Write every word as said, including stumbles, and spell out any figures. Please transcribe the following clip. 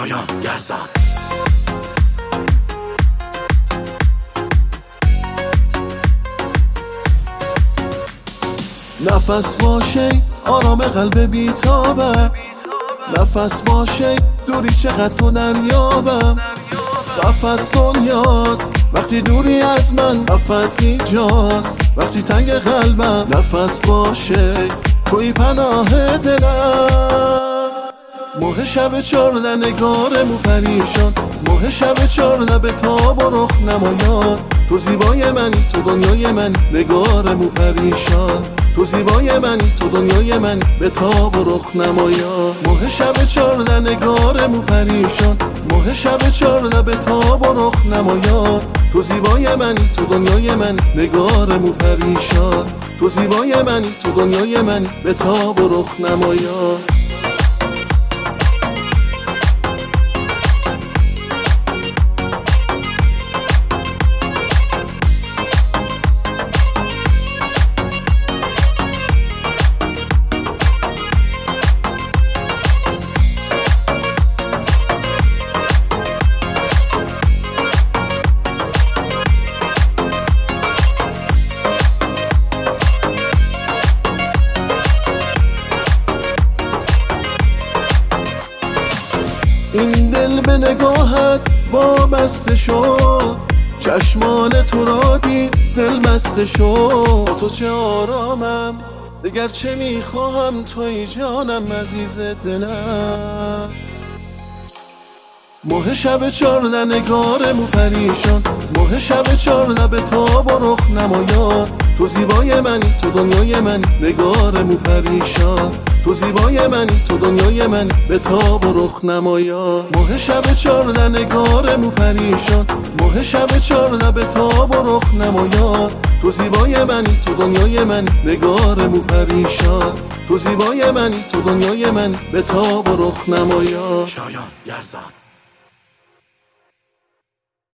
شایان یزدان. نفس باشه آرام قلب بیتابم، نفس باشه دوری چقدر تو دریابم. نفس دنیاست وقتی دوری از من، نفس اینجاست وقتی تنگ قلبم. نفس باشه توی پناه دلم. ماه شب چارده نگارمو پریشان، ماه شب چارده به تاب و رخ نمایان. تو زیبای منی تو دنیای من نگارمو پریشان، تو زیبای منی تو دنیای من به تاب و رخ نمایان. ماه شب چارده نگارمو پریشان، ماه شب چارده به تاب و رخ نمایان. تو زیبای منی تو دنیای من نگارمو پریشان، تو زیبای منی تو دنیای من به تاب و رخ نمایان. این دل به نگاهت با بسته شد، چشمان تو را دید دل مسته شد. تو چه آرامم دگر چه میخواهم، توی جانم عزیز دلم. ماه شب چارده نگارمو پریشان، ماه شب چارده به تاب و رخ نمایان. تو زیبای منی تو دنیای من نگارمو پریشان، تو زیبای منی تو دنیای من به تاب و رخ نمایان. ماه شب چارده نگارمو پریشان، ماه شب چارده به تاب و رخ نمایان. تو زیبای منی تو دنیای من نگارمو پریشان، تو زیبای منی تو دنیای من به تاب و رخ نمایان. شایان یزدان.